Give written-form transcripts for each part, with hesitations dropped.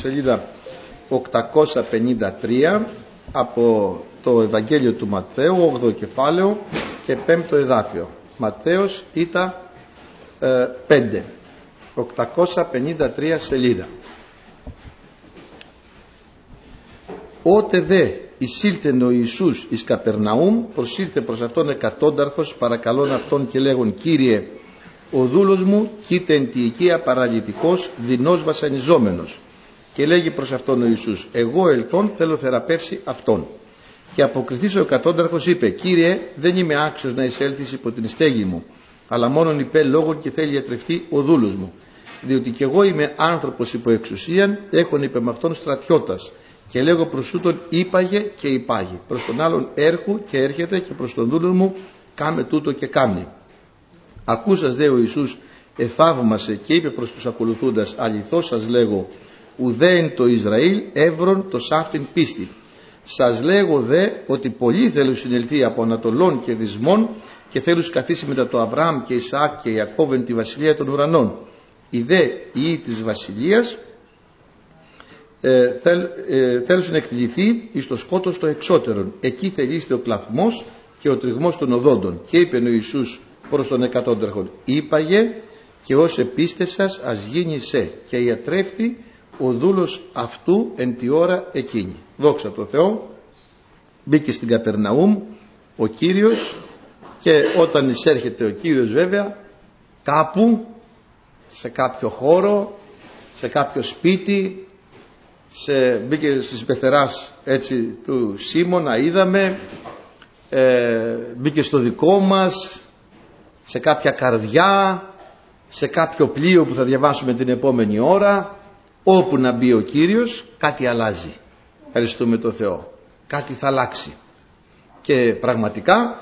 σελίδα 853 από το Ευαγγέλιο του Ματθαίου, 8ο κεφάλαιο και 5ο εδάφιο. Ματθαίος ήτα 5, 853 σελίδα. Ότε δε εισήλθεν ο Ιησούς εις Καπερναούμ, προσήλθε προς αυτόν εκατόνταρχος, παρακαλών αυτόν και λέγον: Κύριε, ο δούλος μου κοίται εν τη οικία παραλυτικός, δεινός βασανιζόμενος. Και λέγει προς αυτόν ο Ιησούς: εγώ ελθόν θέλω θεραπεύσει αυτόν. Και αποκριθείς ο εκατόνταρχος είπε: Κύριε, δεν είμαι άξιος να εισέλθεις υπό την στέγη μου, αλλά μόνον υπέ λόγων και θέλει ιατρευτεί ο δούλος μου. Διότι κι εγώ είμαι άνθρωπος υπό εξουσίαν, έχων υπέ με αυτόν στρατιώτας. Και λέγω προς τούτον είπαγε και υπάγει, προς τον άλλον έρχου και έρχεται, και προς τον δούλον μου κάμε τούτο και κάμνει. Ακούσας δε ο Ιησούς εθαύμασε και είπε προς τους ακολουθούντας: αληθώς σας λέγω, ουδέ εν το Ισραήλ εύρον το σάφτην πίστη. Σας λέγω δε ότι πολλοί θέλουν συνελθεί από Ανατολών και Δυσμών και θέλουν καθίσει μετά το Αβραάμ και Ισαάκ και Ιακώβ εν τη βασιλεία των ουρανών. Οι δε ιοί της βασιλείας θέλουν να εκπληθεί εις το σκότος το εξώτερον. Εκεί θελείστε ο κλαθμός και ο τριγμός των οδόντων. Και είπε ο Ιησούς προς τον εκατόνταρχον: είπαγε και ως επίστευσας ας γίνει σε, και ιατρεύτη ο δούλος αυτού εν τη ώρα εκείνη. Δόξα τω Θεώ. Μπήκε στην Καπερναούμ ο Κύριος, και όταν εισέρχεται ο Κύριος βέβαια κάπου, σε κάποιο χώρο, σε κάποιο σπίτι, μπήκε στις πεθεράς έτσι του Σίμωνα, είδαμε, μπήκε στο δικό μας, σε κάποια καρδιά, σε κάποιο πλοίο που θα διαβάσουμε την επόμενη ώρα. Όπου να μπει ο Κύριος κάτι αλλάζει. Ευχαριστούμε τον Θεό. Κάτι θα αλλάξει. Και πραγματικά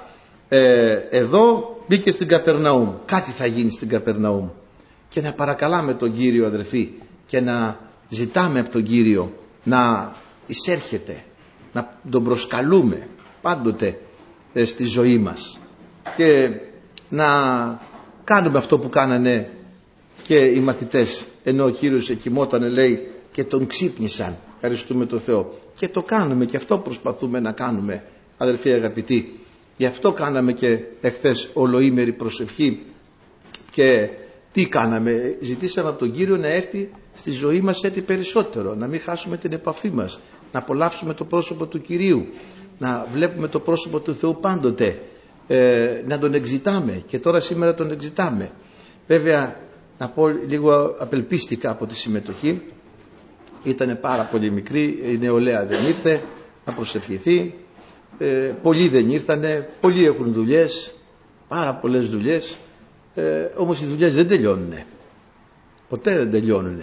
εδώ μπήκε στην Καπερναούμ. Κάτι θα γίνει στην Καπερναούμ. Και να παρακαλάμε τον Κύριο, αδερφοί, και να ζητάμε από τον Κύριο να εισέρχεται, να τον προσκαλούμε πάντοτε στη ζωή μας, και να κάνουμε αυτό που κάνανε και οι μαθητές, ενώ ο Κύριος εκοιμότανε, λέει, και τον ξύπνησαν. Ευχαριστούμε τον Θεό. Και το κάνουμε, και αυτό προσπαθούμε να κάνουμε, αδελφοί αγαπητοί. Γι' αυτό κάναμε και εχθές ολοήμερη προσευχή. Και τι κάναμε? Ζητήσαμε από τον Κύριο να έρθει στη ζωή μας έτσι περισσότερο, να μην χάσουμε την επαφή μας, να απολαύσουμε το πρόσωπο του Κυρίου, να βλέπουμε το πρόσωπο του Θεού πάντοτε, να τον εξητάμε. Και τώρα σήμερα τον εξητάμε. Βέβαια, να πω λίγο, απελπίστηκα από τη συμμετοχή. Ήταν πάρα πολύ μικρή, η νεολαία δεν ήρθε να προσευχηθεί, πολλοί δεν ήρθανε, πολλοί έχουν δουλειές, πάρα πολλές δουλειές, όμως οι δουλειές δεν τελειώνουν, ποτέ δεν τελειώνουν,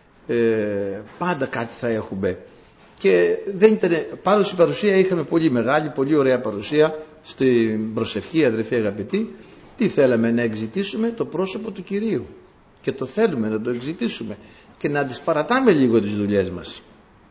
πάντα κάτι θα έχουμε. Και δεν ήταν, πάνω στην παρουσία είχαμε πολύ μεγάλη, πολύ ωραία παρουσία στην προσευχή, αδερφοί αγαπητοί. Τι θέλαμε? Να εξητήσουμε το πρόσωπο του Κυρίου, και το θέλουμε να το εξητήσουμε και να τις παρατάμε λίγο τις δουλειές μας.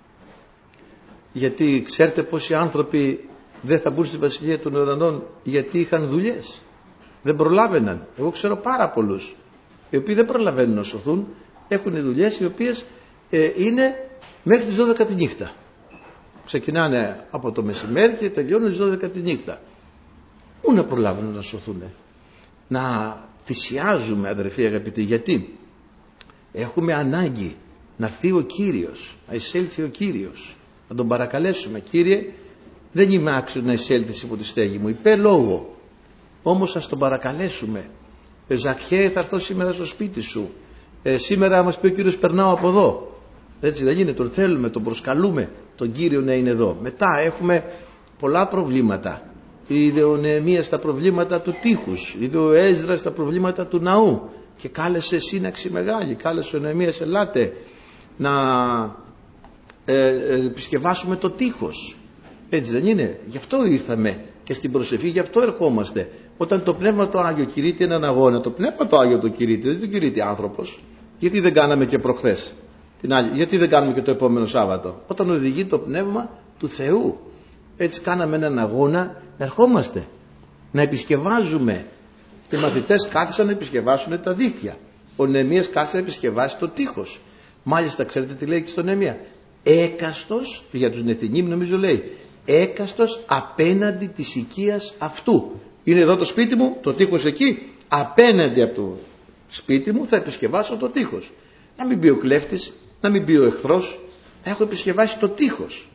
Γιατί ξέρετε πόσοι άνθρωποι δεν θα μπουν στη Βασιλεία των Ουρανών γιατί είχαν δουλειές, δεν προλάβαιναν. Εγώ ξέρω πάρα πολλούς οι οποίοι δεν προλαβαίνουν να σωθούν, έχουν δουλειές οι οποίες είναι μέχρι τις 12 τη νύχτα. Ξεκινάνε από το μεσημέρι και τελειώνουν τις 12 τη νύχτα. Πού να προλάβουν να σωθούν? Να θυσιάζουμε, αδερφοί αγαπητοί, γιατί έχουμε ανάγκη να έρθει ο Κύριος, να εισέλθει ο Κύριος, να τον παρακαλέσουμε: Κύριε, δεν είμαι άξιος να εισέλθεις υπό τη στέγη μου, υπέ λόγο, όμως ας τον παρακαλέσουμε. Ζακχαίε, θα έρθω σήμερα στο σπίτι σου, σήμερα μας πει ο Κύριος περνάω από εδώ. Έτσι δεν είναι? Τον θέλουμε, τον προσκαλούμε τον Κύριο να είναι εδώ. Μετά έχουμε πολλά προβλήματα. Είδε ο Νεεμίας στα προβλήματα του τείχους, είδε ο Έσδρας στα προβλήματα του ναού, και κάλεσε σύναξη μεγάλη, κάλεσε ο Νεεμίας: ελάτε να επισκευάσουμε το τείχος. Έτσι δεν είναι? Γι' αυτό ήρθαμε και στην προσευχή, γι' αυτό ερχόμαστε. Όταν το Πνεύμα το Άγιο κηρύττει έναν αγώνα, το Πνεύμα το Άγιο το κηρύττει, δεν το κηρύττει άνθρωπος. Γιατί δεν κάναμε και προχθές την άλλη? Γιατί δεν κάνουμε και το επόμενο Σάββατο? Όταν οδηγεί το Πνεύμα του Θεού. Έτσι κάναμε έναν αγώνα να ερχόμαστε, να επισκευάζουμε. Οι μαθητές κάθισαν να επισκευάσουν τα δίχτυα. Ο Νεεμίας κάθισε να επισκευάσει το τείχος. Μάλιστα ξέρετε τι λέει και στον Νεεμία? Έκαστος, για τους Νεθινήμ νομίζω λέει, έκαστος απέναντι της οικίας αυτού. Είναι εδώ το σπίτι μου, το τείχος εκεί, απέναντι από το σπίτι μου θα επισκευάσω το τείχος. Να μην μπει ο κλέφτης, να μην μπει ο εχθρός, να έχω επισκευάσει το τείχος.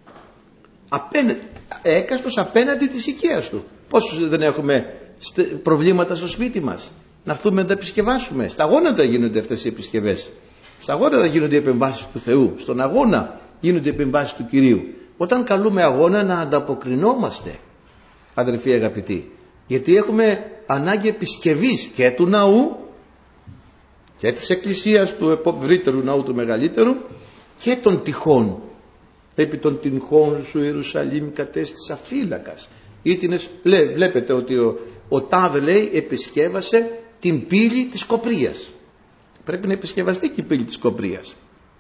Έκαστος απέναντι της οικίας του. Πόσους δεν έχουμε προβλήματα στο σπίτι μας, να έρθουμε να τα επισκευάσουμε? Στα γόνατα γίνονται αυτές οι επισκευές. Στα γόνατα γίνονται οι επεμβάσεις του Θεού. Στον αγώνα γίνονται οι επεμβάσεις του Κυρίου. Όταν καλούμε αγώνα να ανταποκρινόμαστε, αδερφοί αγαπητοί, γιατί έχουμε ανάγκη επισκευής και του ναού και της εκκλησίας, του ευρύτερου ναού, του μεγαλύτερου, και των τυχών. Επί των τυχών σου Ιερουσαλήμ κατέστησα φύλακας. Βλέπετε ότι ο Τάδε λέει επισκεύασε την πύλη της Κοπρίας. Πρέπει να επισκευαστεί και η πύλη της Κοπρίας.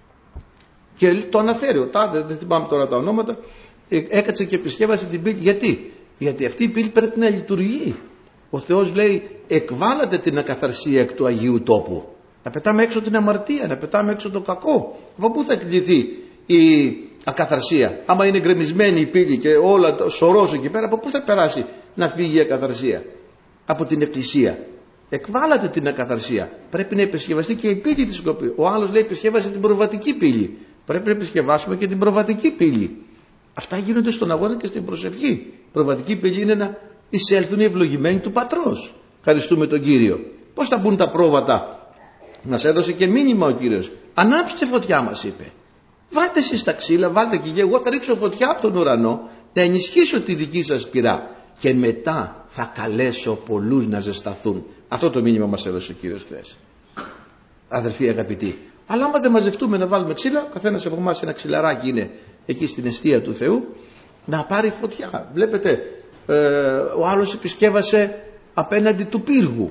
Και το αναφέρει ο Τάδε, δεν θυμάμαι τώρα τα ονόματα, έκατσε και επισκεύασε την πύλη. Γιατί αυτή η πύλη πρέπει να λειτουργεί. Ο Θεός λέει εκβάλατε την ακαθαρσία εκ του Αγίου Τόπου. Να πετάμε έξω την αμαρτία, να πετάμε έξω το κακό. Από πού θα εκκληθεί η ακαθαρσία? Άμα είναι γκρεμισμένη η πύλη και όλα το σωρός εκεί πέρα, από πού θα περάσει να φύγει η ακαθαρσία? Από την εκκλησία. Εκβάλατε την ακαθαρσία. Πρέπει να επισκευαστεί και η πύλη της Κοπρίας. Ο άλλος λέει επισκεύασε την προβατική πύλη. Πρέπει να επισκευάσουμε και την προβατική πύλη. Αυτά γίνονται στον αγώνα και στην προσευχή. Η προβατική πύλη είναι να εισέλθουν οι ευλογημένοι του Πατρός. Ευχαριστούμε τον Κύριο. Πώς θα μπουν τα πρόβατα? Μας έδωσε και μήνυμα ο Κύριος. Ανάψτε φωτιά, μας είπε. Βάλτε εσείς τα ξύλα, βάλτε και εγώ θα ρίξω φωτιά από τον ουρανό να ενισχύσω τη δική σας πυρά και μετά θα καλέσω πολλούς να ζεσταθούν. Αυτό το μήνυμα μας έδωσε ο Κύριος χθες, αδερφοί αγαπητοί. Αλλά άμα δεν μαζευτούμε να βάλουμε ξύλα, ο καθένας από εμάς ένα ξυλαράκι είναι εκεί στην εστία του Θεού, να πάρει φωτιά. Βλέπετε, ο άλλος επισκεύασε απέναντι του πύργου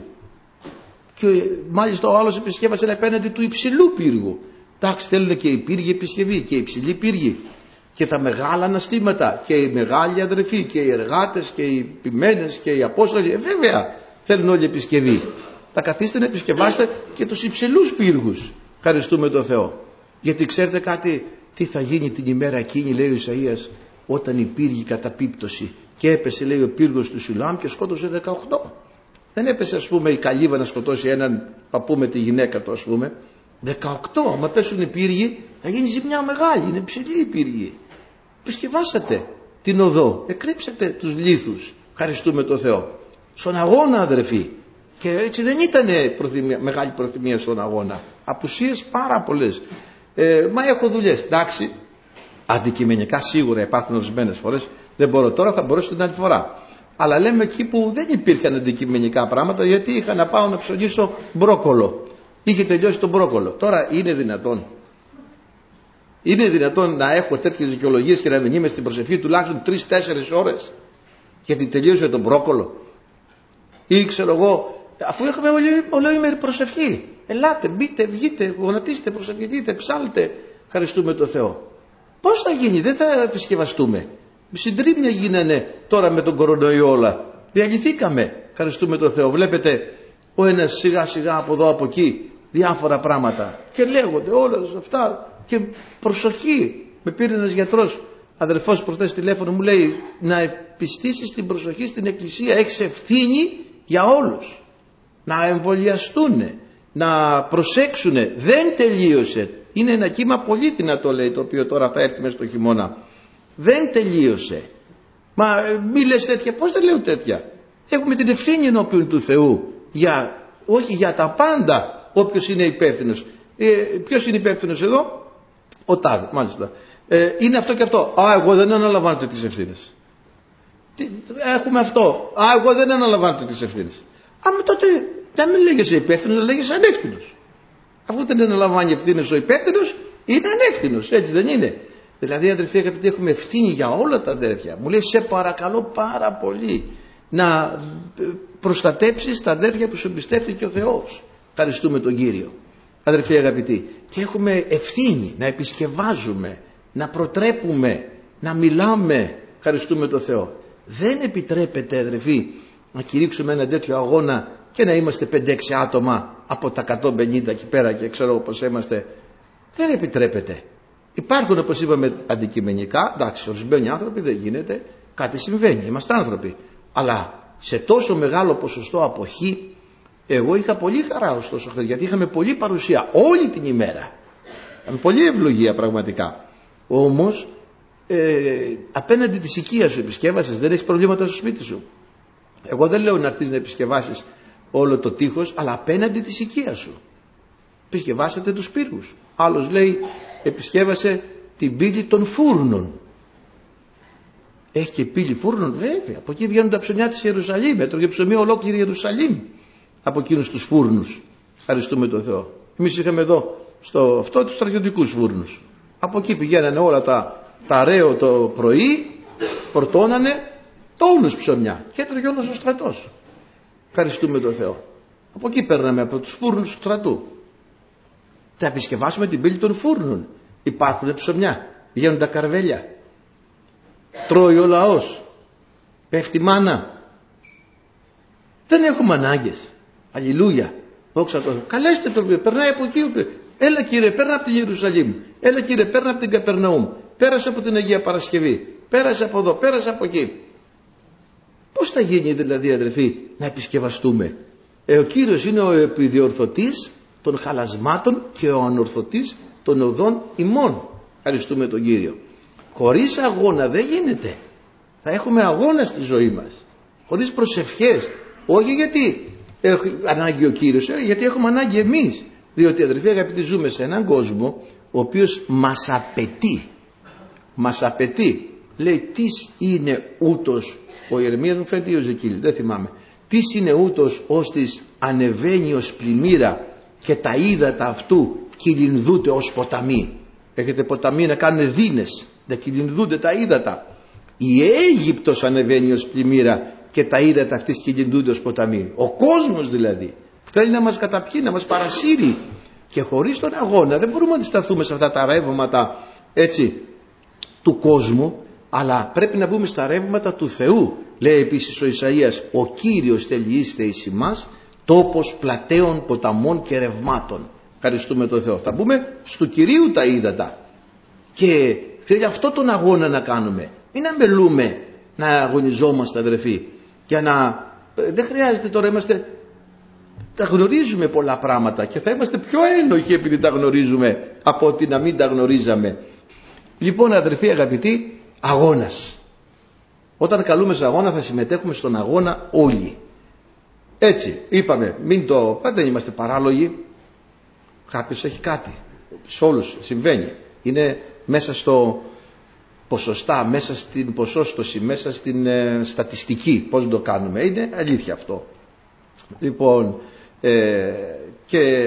και μάλιστα ο άλλος επισκεύασε απέναντι του υψηλού πύργου. Εντάξει, θέλουν και οι πύργοι επισκευή και οι υψηλοί πύργοι και τα μεγάλα αναστήματα και οι μεγάλοι αδερφοί και οι εργάτες και οι ποιμένες και οι απόστολοι, βέβαια θέλουν όλοι επισκευή. Θα καθίστε να επισκευάστε και τους υψηλούς πύργους. Ευχαριστούμε τον Θεό. Γιατί ξέρετε κάτι, τι θα γίνει την ημέρα εκείνη, λέει ο Ισαΐας, όταν η πύργη καταπίπτωση, και έπεσε, λέει, ο πύργος του Σιλάμ και σκότωσε 18. Δεν έπεσε, ας πούμε, η καλύβα να σκοτώσει έναν παππού με τη γυναίκα του, ας πούμε. 18, άμα πέσουν οι πύργοι θα γίνει ζημιά μεγάλη, είναι ψηλή η πύργη. Επισκευάσατε την οδό, εκρύψατε τους λίθους. Ευχαριστούμε τον Θεό. Στον αγώνα, αδερφοί. Και έτσι δεν ήταν μεγάλη προθυμία στον αγώνα. Απουσίες πάρα πολλές. Μα έχω δουλειές. Εντάξει, αντικειμενικά σίγουρα υπάρχουν ορισμένες φορές. Δεν μπορώ τώρα, θα μπορέσω την άλλη φορά. Αλλά λέμε εκεί που δεν υπήρχαν αντικειμενικά πράγματα, γιατί είχα να πάω να ψωνίσω μπρόκολο. Είχε τελειώσει το μπρόκολο. Τώρα είναι δυνατόν? Είναι δυνατόν να έχω τέτοιες δικαιολογίες και να μην είμαι στην προσευχή τουλάχιστον 3-4 ώρες γιατί τελείωσε το μπρόκολο? Ή ξέρω εγώ, αφού έχουμε ολόημερη προσευχή, ελάτε, μπείτε, βγείτε, γονατίστε, προσευχηθείτε, ψάλτε, ευχαριστούμε τον Θεό. Πώς θα γίνει? Δεν θα επισκευαστούμε. Συντρίμμια γίνανε τώρα με τον κορονοϊό όλα. Διαλυθήκαμε, ευχαριστούμε τον Θεό. Βλέπετε ο ένας σιγά σιγά από εδώ από εκεί διάφορα πράγματα και λέγονται όλα αυτά. Και προσοχή, με πήρε ένας γιατρός, αδελφός προχθές τηλέφωνο, μου λέει να επιστήσεις την προσοχή στην εκκλησία, έχεις ευθύνη για όλους, να εμβολιαστούν, να προσέξουν, δεν τελείωσε, είναι ένα κύμα πολύ δυνατό, λέει, το οποίο τώρα θα έρθει μέσα στο χειμώνα, δεν τελείωσε. Μα μη λες τέτοια. Πώς δεν λέω τέτοια? Έχουμε την ευθύνη ενώπιον του Θεού όχι για τα πάντα. Όποιος είναι υπεύθυνος, ποιος είναι υπεύθυνος εδώ? Ο Τάδε, μάλιστα. Είναι αυτό και αυτό. Εγώ δεν αναλαμβάνω τις ευθύνες. Έχουμε αυτό. Εγώ δεν αναλαμβάνω τις ευθύνες. Τότε δεν με λέγεσαι υπεύθυνος, δεν λέγεσαι ανεύθυνος. Αφού δεν αναλαμβάνει ευθύνες ο υπεύθυνος, είναι ανεύθυνος. Έτσι δεν είναι? Δηλαδή, αδελφοί αγαπητοί, έχουμε ευθύνη για όλα τα αδέρφια. Μου λέει, σε παρακαλώ πάρα πολύ να προστατέψεις τα αδέρφια που σου εμπιστεύτηκε ο Θεός. Ευχαριστούμε τον Κύριο. Αδερφοί αγαπητοί, και έχουμε ευθύνη να επισκευάζουμε, να προτρέπουμε, να μιλάμε. Ευχαριστούμε τον Θεό. Δεν επιτρέπεται, αδερφοί, να κηρύξουμε ένα τέτοιο αγώνα και να είμαστε 5-6 άτομα από τα 150 εκεί πέρα και ξέρω πως είμαστε Δεν επιτρέπεται. Υπάρχουν, όπως είπαμε, αντικειμενικά, εντάξει, ορισμένοι άνθρωποι δεν γίνεται, κάτι συμβαίνει, είμαστε άνθρωποι. Αλλά σε τόσο μεγάλο ποσοστό αποχή, εγώ είχα πολύ χαρά ωστόσο, γιατί είχαμε πολλή παρουσία όλη την ημέρα. Είχαμε πολλή ευλογία πραγματικά. Όμως, απέναντι της οικίας σου επισκεύασες, δεν έχεις προβλήματα στο σπίτι σου. Εγώ δεν λέω να έρθεις να επισκευάσεις όλο το τείχος, αλλά απέναντι της οικίας σου. Επισκευάσατε τους πύργους. Άλλος λέει επισκεύασε την πύλη των φούρνων. Έχει και πύλη φούρνων, βέβαια. Από εκεί βγαίνουν τα ψωμιά της Ιερουσαλήμ. Έτρωγε ψωμί ολόκληρη Ιερουσαλήμ από εκείνους τους φούρνους. Ευχαριστούμε τον Θεό. Εμείς είχαμε εδώ αυτό τους στρατιωτικούς φούρνους. Από εκεί πηγαίνανε όλα τα ρέο το πρωί, φορτώνανε τόνους ψωμιά και έτρωγε όλος ο στρατός. Ευχαριστούμε τον Θεό. Από εκεί παίρναμε, από τους φούρνους του στρατού. Θα επισκευάσουμε την πύλη των φούρνων. Υπάρχουν ψωμιά, βγαίνουν τα καρβέλια, τρώει ο λαός, πέφτει μάνα. Δεν έχουμε ανάγκες. Αλληλούια, δόξα τω Θεώ. Καλέστε τον, περνάει από εκεί. Έλα Κύριε, παίρνα από την Ιερουσαλήμ. Έλα Κύριε, παίρνα από την Καπερναούμ. Πέρασε από την Αγία Παρασκευή. Πέρασε από εδώ, πέρασε από εκεί. Πώς θα γίνει δηλαδή, αδερφοί, να επισκευαστούμε? Ο Κύριος είναι ο επιδιορθωτής των χαλασμάτων και ο ανορθωτής των οδών ημών. Ευχαριστούμε τον Κύριο. Χωρίς αγώνα δεν γίνεται. Θα έχουμε αγώνα στη ζωή μας. Χωρίς προσευχές. Όχι γιατί έχει ανάγκη ο Κύριος, γιατί έχουμε ανάγκη εμείς. Διότι, αδερφοί αγαπητοί, ζούμε σε έναν κόσμο ο οποίος μας απαιτεί. Μας απαιτεί. Λέει, τις είναι ούτως, ο Ιερεμίας μου φαίνεται ή ο Ζεκίλ, δεν θυμάμαι. Τις είναι ούτως ώστις ανεβαίνει ως πλημμύρα και τα ύδατα αυτού κυλινδούνται ως ποταμοί. Έχετε ποταμοί να κάνουν δίνες, να κυλινδούνται τα ύδατα. Η Αίγυπτος ανεβαίνει ως πλημμύρα και τα ύδατα αυτής κυλινδούνται ως ποταμοί. Ο κόσμος δηλαδή που θέλει να μας καταπιεί, να μας παρασύρει, και χωρίς τον αγώνα δεν μπορούμε να αντισταθούμε σε αυτά τα ρεύματα έτσι του κόσμου, αλλά πρέπει να μπούμε στα ρεύματα του Θεού. Λέει επίσης ο Ισαΐας, ο Κύριος τελειείστε εις ημάς τόπος πλατέων, ποταμών και ρευμάτων. Ευχαριστούμε τον Θεό. Θα μπούμε στου Κυρίου τα ύδατα και θέλει αυτό τον αγώνα να κάνουμε. Μην αμελούμε να αγωνιζόμαστε, αδερφοί, για να... δεν χρειάζεται τώρα, τα γνωρίζουμε πολλά πράγματα και θα είμαστε πιο ένοχοι επειδή τα γνωρίζουμε από ότι να μην τα γνωρίζαμε. Λοιπόν, αδερφοί αγαπητοί, αγώνας. Όταν καλούμε σε αγώνα θα συμμετέχουμε στον αγώνα όλοι. Έτσι, είπαμε, δεν είμαστε παράλογοι. Κάποιος έχει κάτι. Σε όλους συμβαίνει. Είναι μέσα στο ποσοστά, μέσα στην ποσόστοση, μέσα στην στατιστική. Πώς το κάνουμε. Είναι αλήθεια αυτό. Λοιπόν, και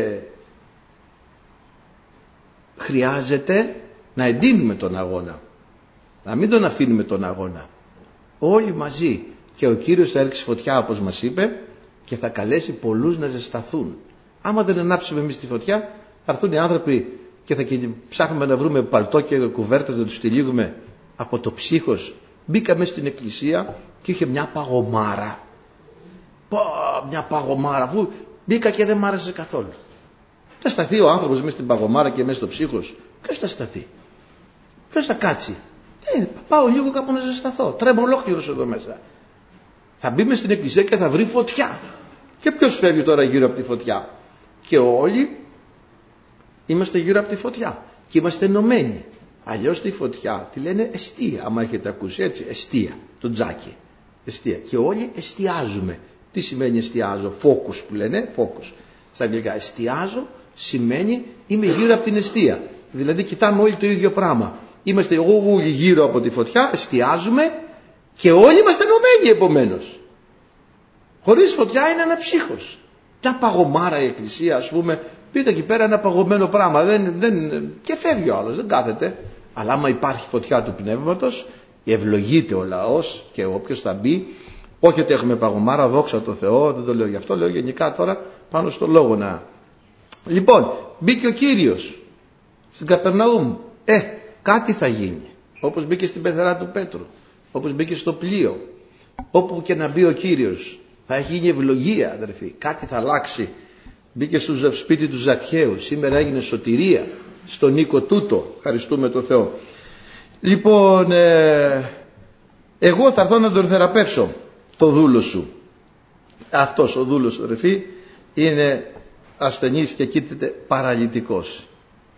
χρειάζεται να εντείνουμε τον αγώνα. Να μην τον αφήνουμε τον αγώνα. Όλοι μαζί. Και ο Κύριος θα έρξει φωτιά, όπως μας είπε, και θα καλέσει πολλούς να ζεσταθούν. Άμα δεν ανάψουμε εμείς τη φωτιά, θα έρθουν οι άνθρωποι και θα ψάχνουμε να βρούμε παλτό και κουβέρτες να τους τυλίγουμε από το ψύχος. Μπήκαμε στην εκκλησία και είχε μια παγωμάρα. Μια παγωμάρα. Αφού μπήκα και δεν μ' άρεσε καθόλου. Θα σταθεί ο άνθρωπος μέσα στην παγωμάρα και μέσα στο ψύχος? Ποιος θα σταθεί? Ποιος θα κάτσει? Πάω λίγο κάπου να ζεσταθώ. Τρέμω ολόκληρος εδώ μέσα. Θα μπει μες στην εκκλησία και θα βρει φωτιά. Και ποιος φεύγει τώρα γύρω από τη φωτιά? Και όλοι είμαστε γύρω από τη φωτιά και είμαστε ενωμένοι. Αλλιώς τη φωτιά τη λένε εστία, άμα έχετε ακούσει, έτσι, εστία, το τζάκι, εστία. Και όλοι εστιάζουμε. Τι σημαίνει εστιάζω? Focus που λένε, focus στα αγγλικά. Εστιάζω σημαίνει είμαι γύρω από την εστία. Δηλαδή κοιτάμε όλοι το ίδιο πράγμα. Είμαστε όλοι γύρω από τη φωτιά, εστιάζουμε και όλοι είμαστε ενωμένοι επομένως. Χωρίς φωτιά είναι ένα ψύχος. Μια παγωμάρα η εκκλησία, ας πούμε, πείτε εκεί πέρα ένα παγωμένο πράγμα, και φεύγει ο άλλος, δεν κάθεται. Αλλά άμα υπάρχει φωτιά του πνεύματος, ευλογείται ο λαός και όποιος θα μπει. Όχι ότι έχουμε παγωμάρα, δόξα τω Θεώ, δεν το λέω γι' αυτό, λέω γενικά τώρα πάνω στο λόγο να... Λοιπόν, μπήκε ο Κύριος στην Καπερναούμ. Κάτι θα γίνει. Όπως μπήκε στην πεθερά του Πέτρου, όπως μπήκε στο πλοίο, όπου και να μπει ο Κύριος, θα γίνει ευλογία, αδερφοί. Κάτι θα αλλάξει. Μπήκε στο σπίτι του Ζακχαίου, σήμερα έγινε σωτηρία. στον οίκο τούτο. Ευχαριστούμε τον Θεό. Λοιπόν, εγώ θα έρθω να τον θεραπεύσω το δούλο σου. Αυτός ο δούλος, αδερφοί, είναι ασθενής και κοίταται παραλυτικός.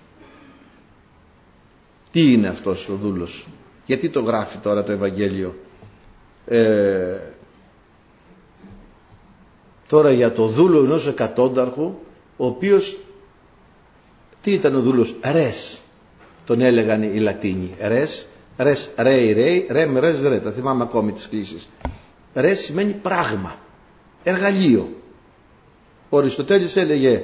Τι είναι αυτός ο δούλος? Γιατί το γράφει τώρα το Ευαγγέλιο? Τώρα για το δούλο ενός εκατόνταρχου, ο οποίος, τι ήταν ο δούλος? Ρες, τον έλεγαν οι Λατίνοι. Ρες, ρέι, ρεμ, ρες, ρε. Τα θυμάμαι ακόμη τις κλήσεις. Ρες σημαίνει πράγμα, εργαλείο. Ο Αριστοτέλης έλεγε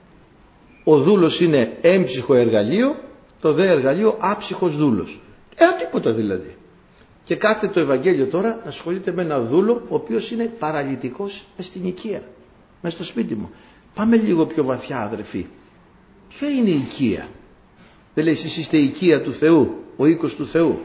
ο δούλος είναι έμψυχο εργαλείο, το δε εργαλείο άψυχος δούλος. Τίποτα δηλαδή. Και κάθε το Ευαγγέλιο τώρα ασχολείται με ένα δούλο ο οποίος είναι παραλυτικός μες στην οικία, μες στο σπίτι μου. Πάμε λίγο πιο βαθιά, αδερφοί. Ποια είναι η οικία? Δεν λέει εσείς είστε η οικία του Θεού, ο οίκος του Θεού?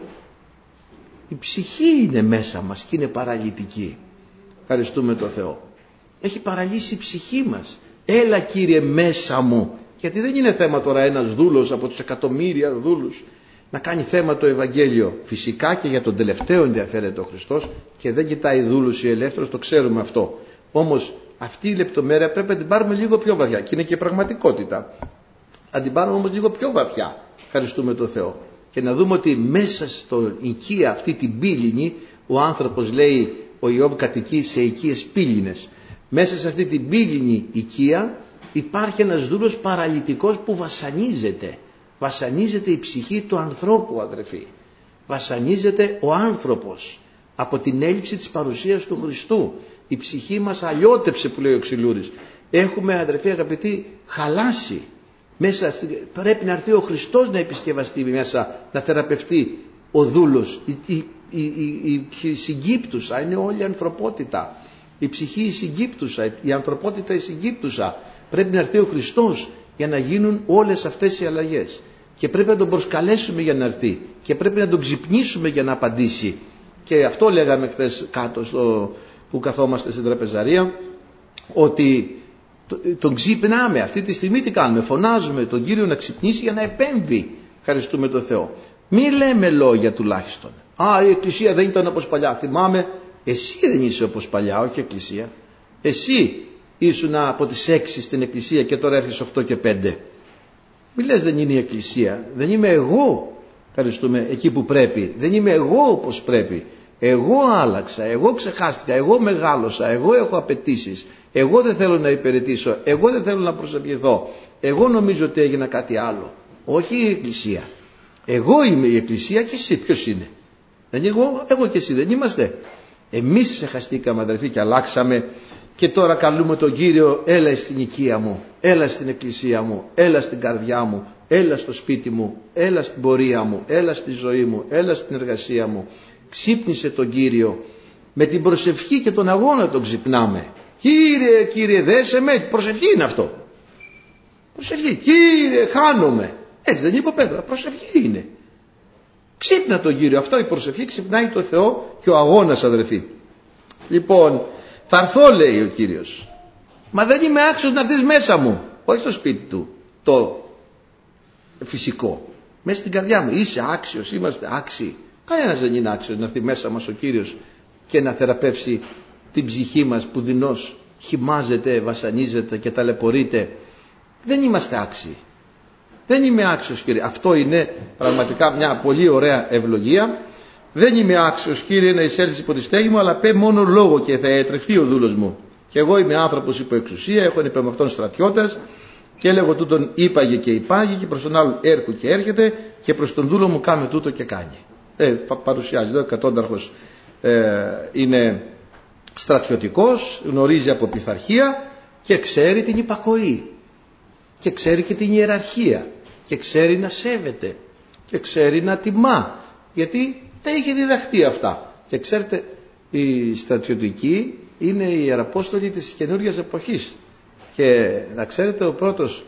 Η ψυχή είναι μέσα μας και είναι παραλυτική. Ευχαριστούμε τον Θεό. Έχει παραλύσει η ψυχή μας. Έλα Κύριε μέσα μου. Γιατί δεν είναι θέμα τώρα ένας δούλος από τους εκατομμύρια δούλους να κάνει θέμα το Ευαγγέλιο. Φυσικά και για τον τελευταίο ενδιαφέρεται ο Χριστός και δεν κοιτάει δούλους ή ελεύθερους, το ξέρουμε αυτό. Όμως αυτή η λεπτομέρεια πρέπει να την πάρουμε λίγο πιο βαθιά και είναι και πραγματικότητα. Να την πάρουμε όμως λίγο πιο βαθιά. Ευχαριστούμε τον Θεό. Και να δούμε ότι μέσα στην οικία αυτή την πύληνη, ο άνθρωπος, λέει ο Ιώβ, κατοικεί σε οικίες πύληνες. Μέσα σε αυτή την πύληνη οικία υπάρχει ένας δούλος παραλυτικός που βασανίζεται. Βασανίζεται η ψυχή του ανθρώπου, αδερφοί. Βασανίζεται ο άνθρωπος από την έλλειψη της παρουσίας του Χριστού. Η ψυχή μας αλλιώτεψε, που λέει ο Ξυλούρης. Έχουμε, αδερφοί αγαπητοί, χαλάσει. Μέσα, πρέπει να έρθει ο Χριστός να επισκευαστεί μέσα, να θεραπευτεί ο δούλος. Η συγκύπτουσα είναι όλη η ανθρωπότητα. Η ψυχή η συγκύπτουσα, η ανθρωπότητα η συγκύπτουσα. Πρέπει να έρθει ο Χριστός για να γίνουν όλες αυτές οι αλλαγές. Και πρέπει να τον προσκαλέσουμε για να έρθει. Και πρέπει να τον ξυπνήσουμε για να απαντήσει. Και αυτό λέγαμε χθες κάτω που καθόμαστε στην τραπεζαρία, ότι τον ξυπνάμε. Αυτή τη στιγμή τι κάνουμε? Φωνάζουμε τον Κύριο να ξυπνήσει για να επέμβει. Ευχαριστούμε τον Θεό. Μη λέμε λόγια τουλάχιστον. Η Εκκλησία δεν ήταν όπως παλιά. Θυμάμαι, εσύ δεν είσαι όπως παλιά, όχι η Εκκλησία. Εσύ ήσουν από τις 6 στην Εκκλησία και τώρα έρχεσαι 8 και 5. Μη λες δεν είναι η Εκκλησία. Δεν είμαι εγώ, ευχαριστούμε, εκεί που πρέπει. Δεν είμαι εγώ όπως πρέπει. Εγώ άλλαξα, εγώ ξεχάστηκα, εγώ μεγάλωσα, εγώ έχω απαιτήσεις. Εγώ δεν θέλω να υπηρετήσω, εγώ δεν θέλω να προσευχηθώ. Εγώ νομίζω ότι έγινα κάτι άλλο. Όχι η Εκκλησία. Εγώ είμαι η Εκκλησία και εσύ ποιος είναι? Δεν εγώ και εσύ δεν είμαστε? Εμείς ξεχαστήκαμε, αδερφοί, και αλλάξαμε. Και τώρα καλούμε τον Κύριο, έλα στην οικία μου, έλα στην εκκλησία μου, έλα στην καρδιά μου, έλα στο σπίτι μου, έλα στην πορεία μου, έλα στη ζωή μου, έλα στην εργασία μου. Ξύπνησε τον Κύριο. Με την προσευχή και τον αγώνα τον ξυπνάμε. Κύριε δέσε με, προσευχή είναι αυτό. Προσευχή, Κύριε χάνομαι. Έτσι δεν είπε ο Πέτρα, προσευχή είναι. Ξύπνα τον Κύριο, αυτό η προσευχή ξυπνάει το Θεό και ο αγώνας, αδερφοί. Λοιπόν, θα έρθω, λέει ο Κύριος. Μα δεν είμαι άξιος να έρθεις μέσα μου. Όχι στο σπίτι του, το φυσικό. Μέσα στην καρδιά μου. Είσαι άξιος, είμαστε άξιοι. Κανένας δεν είναι άξιος να έρθει μέσα μας ο Κύριος και να θεραπεύσει την ψυχή μας που δεινώς χυμάζεται, βασανίζεται και ταλαιπωρείται. Δεν είμαστε άξιοι. Δεν είμαι άξιος, Κύριε. Αυτό είναι πραγματικά μια πολύ ωραία ευλογία. Δεν είμαι άξιος, Κύριε, να εισέλθεις υπό τη στέγη μου, αλλά πέ μόνο λόγο και θα ετρεφθεί ο δούλος μου. Και εγώ είμαι άνθρωπος υπό εξουσία, έχω υπό με αυτόν στρατιώτες, και έλεγω τούτον είπαγε και υπάγει, και προς τον άλλον έρχου και έρχεται, και προς τον δούλο μου κάμε τούτο και κάνει. Παρουσιάζει εδώ, εκατόνταρχος είναι στρατιωτικός, γνωρίζει από πειθαρχία και ξέρει την υπακοή. Και ξέρει και την ιεραρχία. Και ξέρει να σέβεται. Και ξέρει να τιμά. Γιατί τα είχε διδαχτεί αυτά. Και ξέρετε, οι στρατιωτικοί είναι οι ιεραπόστολοι της καινούργιας εποχής. Και να ξέρετε, ο πρώτος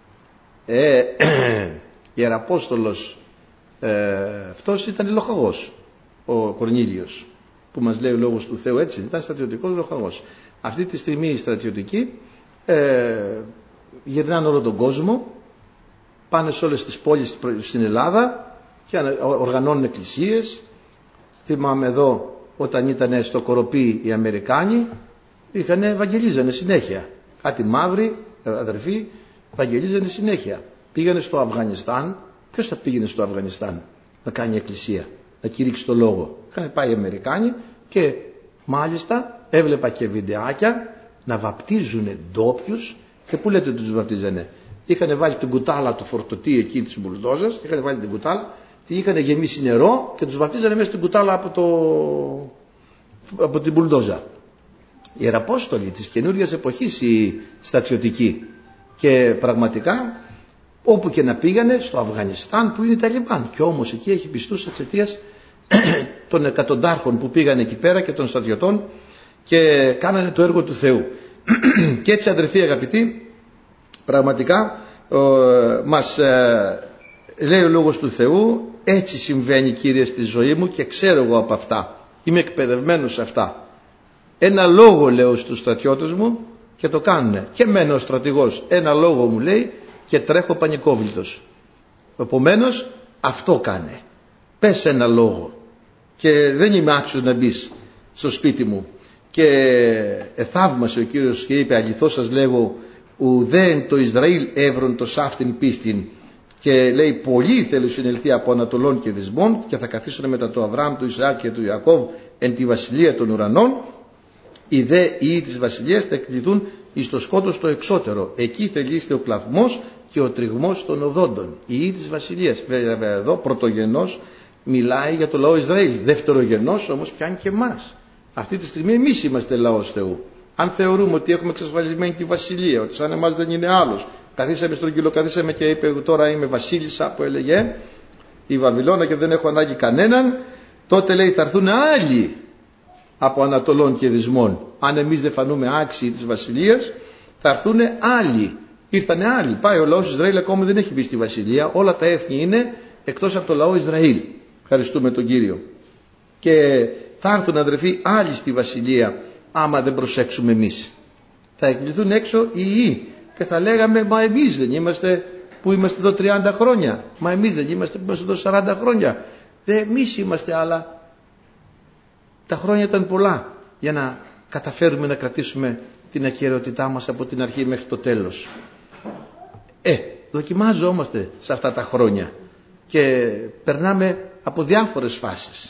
ιεραπόστολος αυτός ήταν λοχαγός, ο Κορνήλιος, που μας λέει ο Λόγος του Θεού, έτσι, ήταν στρατιωτικός λοχαγός. Αυτή τη στιγμή οι στρατιωτικοί γυρνάνε όλο τον κόσμο πάνε σε όλες τις πόλεις στην Ελλάδα και οργανώνουν εκκλησίες. Θυμάμαι εδώ όταν ήταν στο Κοροπή οι Αμερικάνοι, ευαγγελίζανε συνέχεια. Κάτι μαύροι αδερφοί ευαγγελίζανε συνέχεια. Πήγανε στο Αφγανιστάν. Ποιος θα πήγαινε στο Αφγανιστάν να κάνει εκκλησία, να κηρύξει το λόγο? Είχαν πάει οι Αμερικάνοι και μάλιστα έβλεπα και βιντεάκια να βαπτίζουν ντόπιους. Και πού λέτε ότι τους βαπτίζανε? Είχαν βάλει την κουτάλα του φορτωτή εκεί της μπουλντόζας, είχαν βάλει την κουτάλα, την είχαν γεμίσει νερό και τους βαπτίζανε μέσα στην κουτάλα από την μπουλντόζα. Οι Ιεραπόστολοι της καινούργιας εποχής, οι στρατιωτικοί. Και πραγματικά όπου και να πήγανε, στο Αφγανιστάν που είναι οι Ταλιμπάν. Και όμως εκεί έχει πιστούς εξαιτίας των εκατοντάρχων που πήγαν εκεί πέρα και των στρατιωτών και κάνανε το έργο του Θεού. Και έτσι, αδερφοί αγαπητοί, πραγματικά μας λέει ο Λόγος του Θεού, έτσι συμβαίνει, Κύριε, στη ζωή μου και ξέρω εγώ από αυτά. Είμαι εκπαιδευμένος σε αυτά. Ένα λόγο λέω στους στρατιώτες μου και το κάνουνε. Και μένω ο στρατηγός. Ένα λόγο μου λέει και τρέχω πανικόβλητος. Επομένως αυτό κάνε. Πες ένα λόγο. Και δεν είμαι άξιος να μπεις στο σπίτι μου. Και εθαύμασε ο Κύριος και είπε, αληθώς σας λέγω, ουδέν το Ισραήλ έβρον το σάφτην πίστην. Και λέει, πολλοί θέλουν συνελθεί από Ανατολών και Δυσμών και θα καθίσουν μετά το Αβραάμ, του Ισαάκ και του Ιακώβ εν τη βασιλεία των ουρανών. Οι δε ιοί της βασιλείας θα εκκληθούν εις το σκότος το εξώτερο. Εκεί θελήστε ο κλαθμός και ο τριγμός των οδόντων. Οι ιοί της βασιλείας. Βέβαια εδώ πρωτογενός μιλάει για το λαό Ισραήλ. Δευτερογενός όμως πιάνει και εμάς. Αυτή τη στιγμή εμείς είμαστε λαός Θεού. Αν θεωρούμε ότι έχουμε εξασφαλισμένη τη βασιλεία, ότι σαν εμάς δεν είναι άλλος, καθίσαμε στρογγυλό, καθίσαμε και είπε τώρα είμαι βασίλισσα που έλεγε η Βαβυλώνα και δεν έχω ανάγκη κανέναν, τότε λέει θα έρθουν άλλοι από Ανατολών και Δυσμών. Αν εμείς δεν φανούμε άξιοι της βασιλείας, θα έρθουν άλλοι. Ήρθανε άλλοι. Πάει ο λαός Ισραήλ, ακόμα δεν έχει μπει στη βασιλεία. Όλα τα έθνη είναι εκτός από το λαό Ισραήλ. Ευχαριστούμε τον Κύριο. Και θα έρθουν, αδερφοί, άλλοι στη βασιλεία, άμα δεν προσέξουμε εμείς. Θα εκκληθούν έξω οι ιοί και θα λέγαμε, μα εμείς δεν είμαστε που είμαστε εδώ 30 χρόνια. Μα εμείς δεν είμαστε που είμαστε εδώ 40 χρόνια. Εμείς είμαστε, αλλά τα χρόνια ήταν πολλά για να καταφέρουμε να κρατήσουμε την ακεραιότητά μας από την αρχή μέχρι το τέλος. Δοκιμάζομαστε σε αυτά τα χρόνια και περνάμε από διάφορες φάσεις.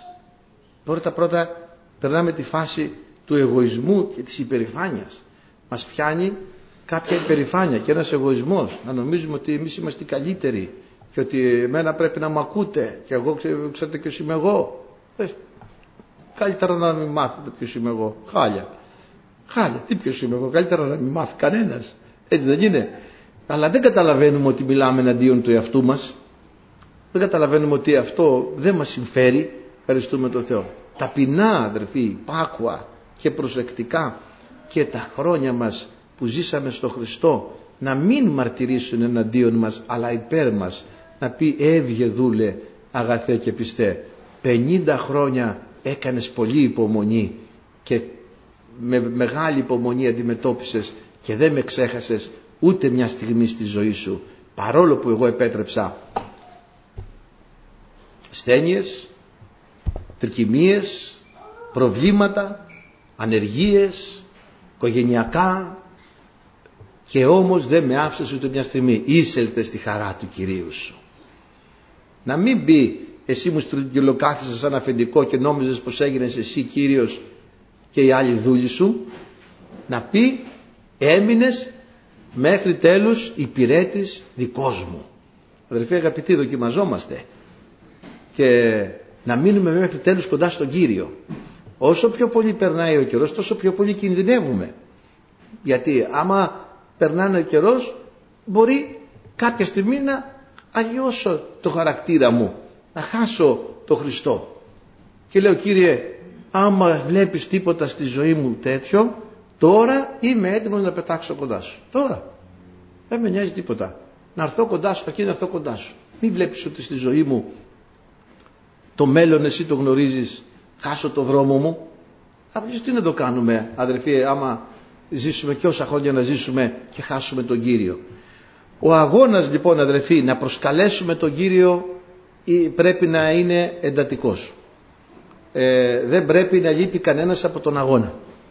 Πρώτα περνάμε τη φάση του εγωισμού και της υπερηφάνειας. Μας πιάνει κάποια υπερηφάνεια και ένας εγωισμός, να νομίζουμε ότι εμείς είμαστε καλύτεροι και ότι εμένα πρέπει να μ' ακούτε και εγώ ξέρετε ποιος είμαι εγώ. Καλύτερα να μην μάθετε ποιος είμαι εγώ. Χάλια, τι ποιος είμαι εγώ, καλύτερα να μην μάθει κανένας. Έτσι δεν είναι? Αλλά δεν καταλαβαίνουμε ότι μιλάμε εναντίον του εαυτού μας. Δεν καταλαβαίνουμε ότι αυτό δεν μας συμφέρει. Ευχαριστούμε τον Θεό. Ταπεινά, αδερφοί, πάκουα και προσεκτικά και τα χρόνια μας που ζήσαμε στο Χριστό να μην μαρτυρήσουν εναντίον μας αλλά υπέρ μας, να πει έβγε δούλε αγαθέ και πιστέ, 50 χρόνια έκανες πολλή υπομονή και με μεγάλη υπομονή αντιμετώπισες και δεν με ξέχασες ούτε μια στιγμή στη ζωή σου, παρόλο που εγώ επέτρεψα ασθένειες, τρικυμίες, προβλήματα, ανεργίες, οικογενειακά, και όμως δεν με άφησες ούτε μια στιγμή. Είσελθε στη χαρά του Κυρίου σου. Να μην πει εσύ μου στρογγυλοκάθισες σαν αφεντικό και νόμιζες πως έγινες εσύ Κύριος και οι άλλοι δούλοι σου. Να πει έμεινες μέχρι τέλους υπηρέτης δικός μου. Αδερφοί αγαπητοί, δοκιμαζόμαστε και να μείνουμε μέχρι τέλους κοντά στον Κύριο. Όσο πιο πολύ περνάει ο καιρός, τόσο πιο πολύ κινδυνεύουμε. Γιατί άμα περνάει ο καιρός, μπορεί κάποια στιγμή να αλλοιώσω το χαρακτήρα μου, να χάσω το Χριστό. Και λέω, Κύριε, άμα βλέπεις τίποτα στη ζωή μου τέτοιο, τώρα είμαι έτοιμος να πετάξω κοντά σου. Τώρα δεν με νοιάζει τίποτα. Να έρθω κοντά σου, εκεί να έρθω κοντά σου. Μην βλέπεις ότι στη ζωή μου το μέλλον εσύ το γνωρίζεις, χάσω το δρόμο μου. Απλώς τι να το κάνουμε, αδερφοί, άμα ζήσουμε και όσα χρόνια να ζήσουμε και χάσουμε τον Κύριο. Ο αγώνας λοιπόν, αδερφοί, να προσκαλέσουμε τον Κύριο πρέπει να είναι εντατικός. Δεν πρέπει να λείπει κανένας από τον αγώνα.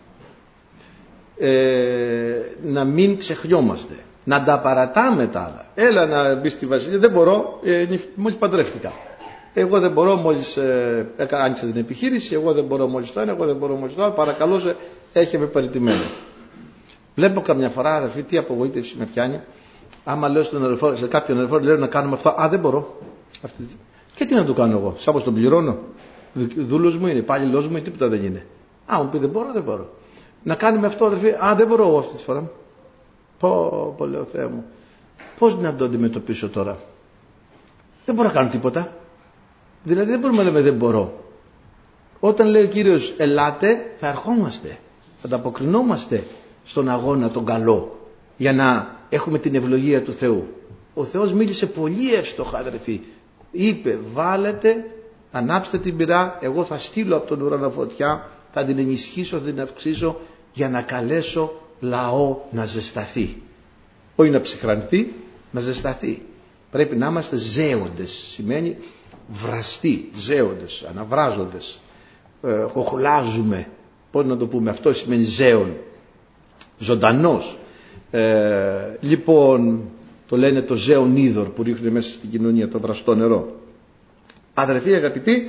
Να μην ξεχνιόμαστε, να τα παρατάμε τα άλλα. Έλα να μπει στη Βασιλεία, δεν μπορώ, μόλις παντρεύτηκα. Εγώ δεν μπορώ, μόλις άνοιξα την επιχείρηση, εγώ δεν μπορώ μόλις το ένα, εγώ δεν μπορώ μόλις το άλλο, παρακαλώ σε, έχει με παραιτημένο. Βλέπω καμιά φορά, αδερφοί, τι απογοήτευση με πιάνει. Άμα λέω σε κάποιον αδερφό, λέω να κάνουμε αυτό, α, δεν μπορώ. Και τι να το κάνω εγώ, σαν πως τον πληρώνω. Δούλος μου είναι, υπάλληλός μου, τίποτα δεν είναι. Α, μου πει δεν μπορώ, δεν μπορώ. Να κάνουμε αυτό, αδερφοί, α, δεν μπορώ εγώ αυτή τη φορά. Πω, λέω, Θεέ μου, πώς να το αντιμετωπίσω τώρα. Δεν μπορώ να κάνω τίποτα. Δηλαδή δεν μπορούμε να λέμε δεν μπορώ. Όταν λέει ο Κύριος ελάτε, θα ερχόμαστε, θα ανταποκρινόμαστε στον αγώνα τον καλό, για να έχουμε την ευλογία του Θεού. Ο Θεός μίλησε πολύ εύστοχα, αδερφοί. Είπε, βάλετε, ανάψτε την πυρά, εγώ θα στείλω από τον ουρανό φωτιά, θα την ενισχύσω, θα την αυξήσω, για να καλέσω λαό να ζεσταθεί. Όχι να ψυχρανθεί, να ζεσταθεί. Πρέπει να είμαστε ζέοντες, σημαίνει βραστοί, ζέοντες, αναβράζοντες, χοχολάζουμε, πώς να το πούμε, αυτό σημαίνει ζέον, ζωντανός. Λοιπόν, το λένε το ζέον είδωρ που ρίχνουν μέσα στην κοινωνία, το βραστό νερό. Αδερφοί αγαπητοί,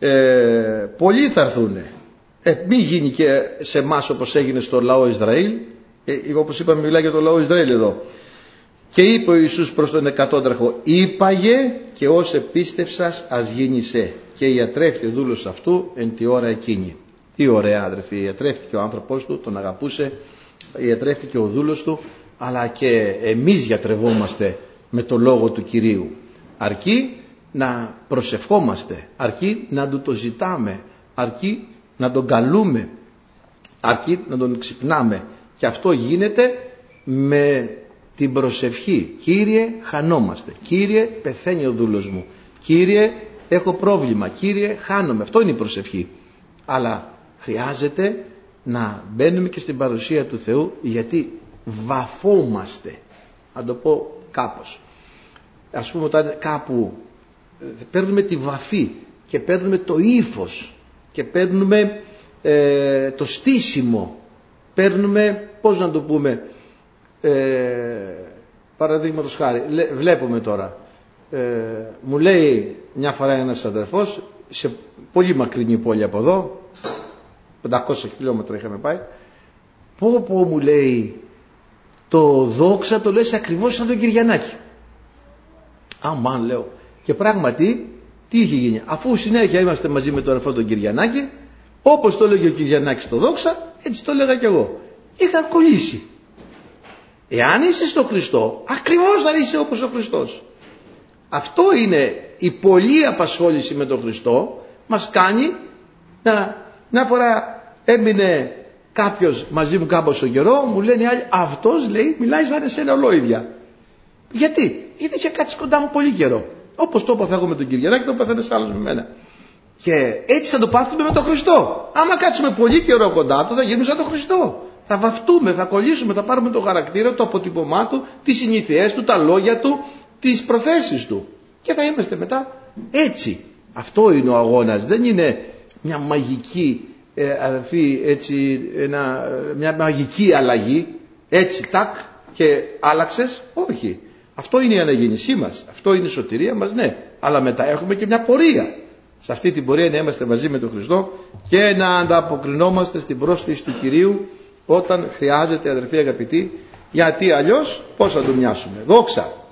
πολλοί θα έρθουν. Μην γίνει και σε εμάς όπως έγινε στο λαό Ισραήλ. Όπως είπαμε, μιλάει για το λαό Ισραήλ εδώ. Και είπε ο Ιησούς προς τον εκατόντραχο, είπαγε και ως επίστευσας ας γίνησε. Και ιατρεύτηκε ο δούλος αυτού εν τη ώρα εκείνη. Τι ωραία, αδερφοί, ιατρεύτηκε ο άνθρωπος του, τον αγαπούσε, ιατρεύτηκε ο δούλος του, αλλά και εμείς γιατρευόμαστε με το λόγο του Κυρίου. Αρκεί να προσευχόμαστε, αρκεί να του το ζητάμε, αρκεί να τον καλούμε, αρκεί να τον ξυπνάμε. Και αυτό γίνεται με την προσευχή. Κύριε, χανόμαστε. Κύριε, πεθαίνει ο δούλος μου. Κύριε, έχω πρόβλημα. Κύριε, χάνομαι. Αυτό είναι η προσευχή. Αλλά χρειάζεται να μπαίνουμε και στην παρουσία του Θεού, γιατί βαφόμαστε. Να το πω κάπως. Ας πούμε, όταν κάπου παίρνουμε τη βαφή και παίρνουμε το ύφος και παίρνουμε το στήσιμο, παίρνουμε, πώς να το πούμε, παραδείγματος χάρη, βλέπουμε τώρα, μου λέει μια φορά ένας αδερφός σε πολύ μακρινή πόλη από εδώ, 500 χιλιόμετρα είχαμε πάει, πω μου λέει, το δόξα το λες ακριβώς σαν τον Κυριανάκη. Αμάν, λέω. Και πράγματι τι είχε γίνει, αφού συνέχεια είμαστε μαζί με τον αδερφό τον Κυριανάκη, όπως το έλεγε ο Κυριανάκης το δόξα, έτσι το έλεγα κι εγώ. Είχα κολλήσει. Εάν είσαι στο Χριστό, ακριβώς θα είσαι όπως ο Χριστός. Αυτό είναι η πολλή απασχόληση με τον Χριστό, μας κάνει μια φορά έμεινε κάποιος μαζί μου κάποιο καιρό, μου λένε οι άλλοι, αυτός λέει μιλάει σαν εσένα ολόιδια. Γιατί είχε κάτσει κοντά μου πολύ καιρό. Όπως το έπαθα εγώ με τον Κυριανάκη, το έπαθα ένας άλλος με μένα. Και έτσι θα το πάθουμε με τον Χριστό. Άμα κάτσουμε πολύ καιρό κοντά του, θα γίνουμε σαν τον Χριστό. Θα βαφτούμε, θα κολλήσουμε, θα πάρουμε το χαρακτήρα, το αποτύπωμά του, τις συνήθειές του, τα λόγια του, τις προθέσεις του. Και θα είμαστε μετά έτσι. Αυτό είναι ο αγώνας. Δεν είναι μια μαγική, μια μαγική αλλαγή. Έτσι, τάκ, και άλλαξες. Όχι. Αυτό είναι η αναγέννησή μας. Αυτό είναι η σωτηρία μας, ναι. Αλλά μετά έχουμε και μια πορεία. Σε αυτή την πορεία να είμαστε μαζί με τον Χριστό και να ανταποκρινόμαστε στην πρόσκληση του Κυρίου όταν χρειάζεται, αδερφοί αγαπητοί, γιατί αλλιώς πώς θα του μοιάσουμε. Δόξα.